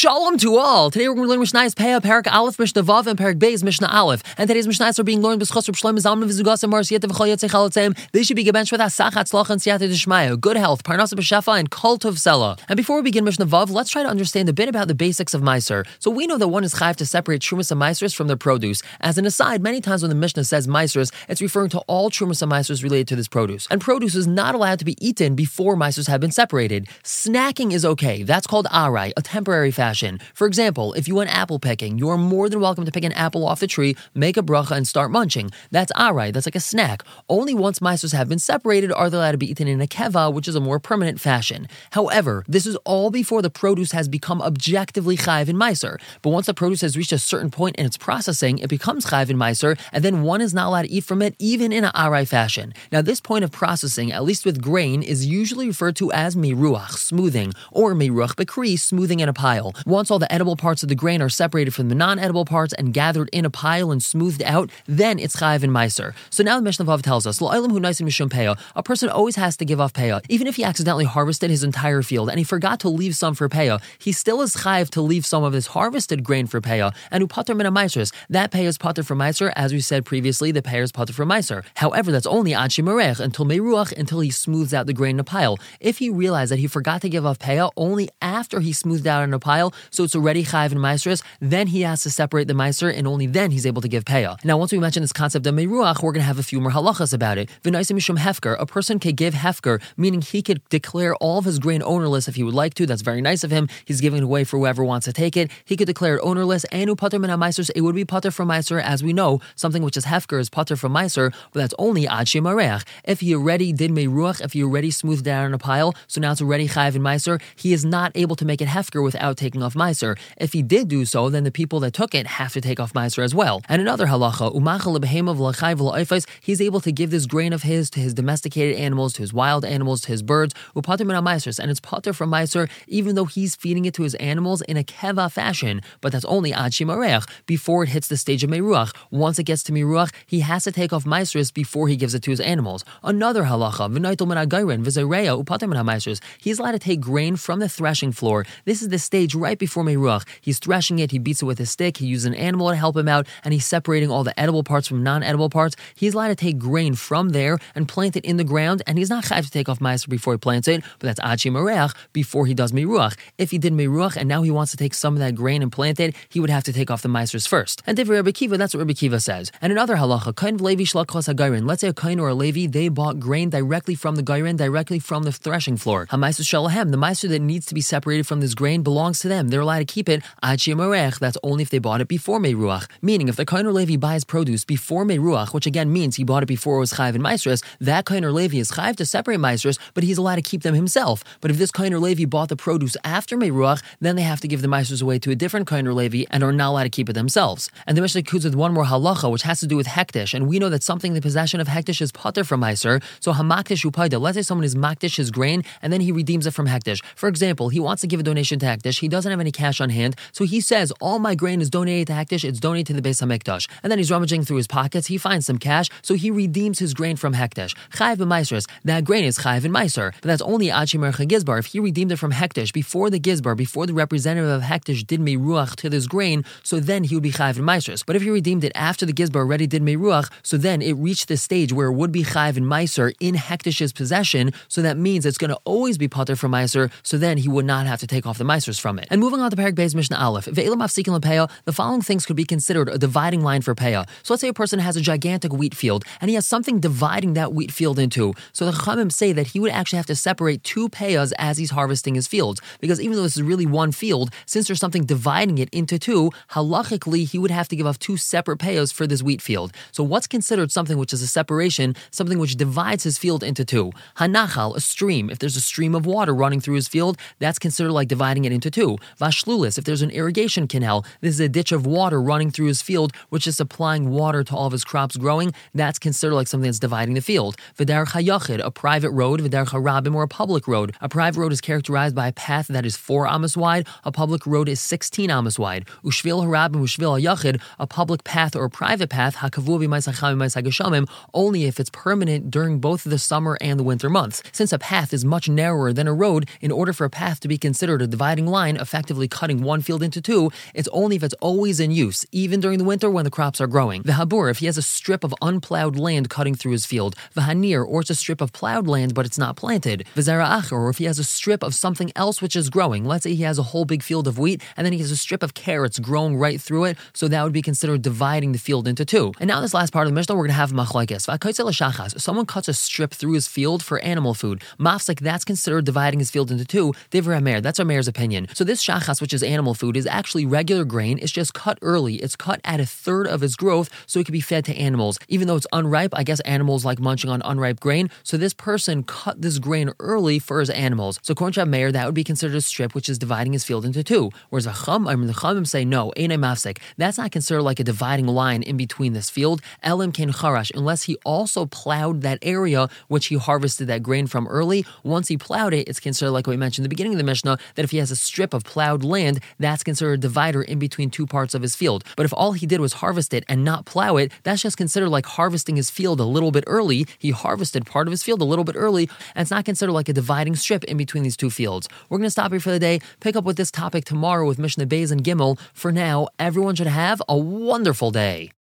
Shalom to all! Today we're going to learn Mishnah's Peah, Parak Aleph, Mishnah Vav, and Parak Beis, Mishnah Aleph. And today's Mishnahs are being learned b'schos Reb Shlomo Zalman v'zugas and Mar Siyata v'chol yotzei chalotzim. They should be gebenched with Asach, Hatzlach, and Siyata D'Shmaya, good health, Parnasa b'Shefa, and Kol Tov Sela. And before we begin Mishnah Vav, let's try to understand a bit about the basics of Meiser. So we know that one is chayav to separate Trumas and Meisers from their produce. As an aside, many times when the Mishnah says Meisers, it's referring to all Trumas and Meisers related to this produce. And produce is not allowed to be eaten before Meisers have been separated. Snacking is okay. That's called arai, a temporary fashion. For example, if you went apple picking, you are more than welcome to pick an apple off the tree, make a bracha, and start munching. That's arai, that's like a snack. Only once meisers have been separated are they allowed to be eaten in a keva, which is a more permanent fashion. However, this is all before the produce has become objectively chayiv in meiser. But once the produce has reached a certain point in its processing, it becomes chayiv in meiser, and then one is not allowed to eat from it even in an arai fashion. Now, this point of processing, at least with grain, is usually referred to as miruach, smoothing, or miruach bekri, smoothing in a pile. Once all the edible parts of the grain are separated from the non-edible parts and gathered in a pile and smoothed out, then it's chayiv in meiser. So now the Mishnah Vav tells us, L'olam hu naisim mishum peah, a person always has to give off peah. Even if he accidentally harvested his entire field and he forgot to leave some for peah, he still is chayiv to leave some of his harvested grain for peah, and hu pater min ha-meisers. That peah is pater for meiser, as we said previously, the peah is pater for meiser. However, that's only ad shemarech, until meruach, until he smooths out the grain in a pile. If he realized that he forgot to give off peah only after he smoothed out in a pile, so it's already chayiv in meisers, then he has to separate the meiser, and only then he's able to give peah. Now, once we mention this concept of meruach, we're going to have a few more halachas about it. V'naisim mishum hefker, a person could give hefker, meaning he could declare all of his grain ownerless if he would like to. That's very nice of him. He's giving it away for whoever wants to take it. He could declare it ownerless, and upater min ha-meisers, it would be pater from meiser, as we know. Something which is hefker is pater from meiser, but that's only ad shemareach. If he already did meruach, if he already smoothed out in a pile, so now it's already chayiv in meiser, he is not able to make it hefker without taking off meiser. If he did do so, then the people that took it have to take off meiser as well. And another halacha, umachal lebehema v'lachai v'la'ifais, he's able to give this grain of his to his domesticated animals, to his wild animals, to his birds, upater min ha-meisers, and it's pater from meiser, even though he's feeding it to his animals in a keva fashion, but that's only ad shimareach, before it hits the stage of meruach. Once it gets to meruach, he has to take off meisers before he gives it to his animals. Another halacha, v'naitel min ha-gairin v'zereya upater min ha-meisers, he's allowed to take grain from the threshing floor. This is the stage right before meruach. He's threshing it, he beats it with a stick, he uses an animal to help him out, and he's separating all the edible parts from non-edible parts. He's allowed to take grain from there and plant it in the ground, and he's not chayav to take off meiser before he plants it, but that's ad shemareach, before he does meruach. If he did meruach and now he wants to take some of that grain and plant it, he would have to take off the meisers first. And for Rebbe Kiva, that's what Rebbe Kiva says. And another halacha, kain v'levi shlakos ha-gairin. Let's say a kain or a levi, they bought grain directly from the gairin, directly from the threshing floor. Ha-meiser shalahem, the meiser that needs to be separated from this grain belongs to them. They're allowed to keep it ad shemarech. That's only if they bought it before meruach. Meaning, if the kain or levi buys produce before meruach, which again means he bought it before it was chayiv in meisers, that kain or levi is chayiv to separate meisers, but he's allowed to keep them himself. But if this kain or levi bought the produce after meruach, then they have to give the meisers away to a different kain or levi and are not allowed to keep it themselves. And the Mishnah concludes with one more halacha, which has to do with hektish. And we know that something in the possession of hektish is pater from meiser. So hamaktish upaida. Let's say someone is maktish his grain and then he redeems it from hektish. For example, he wants to give a donation to hektish. He doesn't have any cash on hand, so he says, all my grain is donated to hektish. It's donated to the Beis Hamikdash. And then he's rummaging through his pockets. He finds some cash, so he redeems his grain from hektish. Chayiv b'meisers. That grain is chayiv in meiser, but that's only ad shemercha gizbar. If he redeemed it from hektish before the gizbar, before the representative of hektish did meruach to this grain, so then he would be chayiv in meisers. But if he redeemed it after the gizbar already did meruach, so then it reached the stage where it would be chayiv in meiser in hektish's possession. So that means it's going to always be pater from meiser. So then he would not have to take off the meisers from it. And moving on to Parak Beis Mishnah Aleph, ve'elam mafsikin lepeah, the following things could be considered a dividing line for peah. So let's say a person has a gigantic wheat field and he has something dividing that wheat field in two. So the Chachamim say that he would actually have to separate two peahs as he's harvesting his fields, because even though this is really one field, since there's something dividing it into two, halachically he would have to give off two separate peahs for this wheat field. So what's considered something which is a separation, something which divides his field into two? Hanachal, a stream. If there's a stream of water running through his field, that's considered like dividing it into two. Vashlulis, if there's an irrigation canal, this is a ditch of water running through his field, which is supplying water to all of his crops growing, that's considered like something that's dividing the field. V'derech hayachid, a private road, v'derech harabim, or a public road. A private road is characterized by a path that is 4 amos wide, a public road is 16 amos wide. Ushvil harabim, ushvil hayachid, a public path or a private path, hakavu b'mais hacham b'mais hageshamim, only if it's permanent during both the summer and the winter months. Since a path is much narrower than a road, in order for a path to be considered a dividing line, a effectively cutting one field into two, it's only if it's always in use, even during the winter when the crops are growing. V'habur, if he has a strip of unplowed land cutting through his field. V'hanir, or it's a strip of plowed land but it's not planted. V'zera acher, or if he has a strip of something else which is growing. Let's say he has a whole big field of wheat and then he has a strip of carrots growing right through it, so that would be considered dividing the field into two. And now this last part of the Mishnah, we're going to have machlokes. V'akaitzel shachas, someone cuts a strip through his field for animal food. Mafsek, that's considered dividing his field into two. Divrei Meir, that's our mayor's opinion. So this shachas, which is animal food, is actually regular grain. It's just cut early. It's cut at a third of its growth so it can be fed to animals. Even though it's unripe, I guess animals like munching on unripe grain, so this person cut this grain early for his animals. So according to Meir, that would be considered a strip which is dividing his field into two. Whereas the Chachamim say no, einay mafsek. That's not considered like a dividing line in between this field. Elim ken charash, unless he also plowed that area which he harvested that grain from early. Once he plowed it, it's considered, like we mentioned in the beginning of the Mishnah, that if he has a strip of plowed land, that's considered a divider in between two parts of his field. But if all he did was harvest it and not plow it, that's just considered like harvesting his field a little bit early. He harvested part of his field a little bit early, and it's not considered like a dividing strip in between these two fields. We're going to stop here for the day, pick up with this topic tomorrow with Mishnah Beis and Gimel. For now, everyone should have a wonderful day.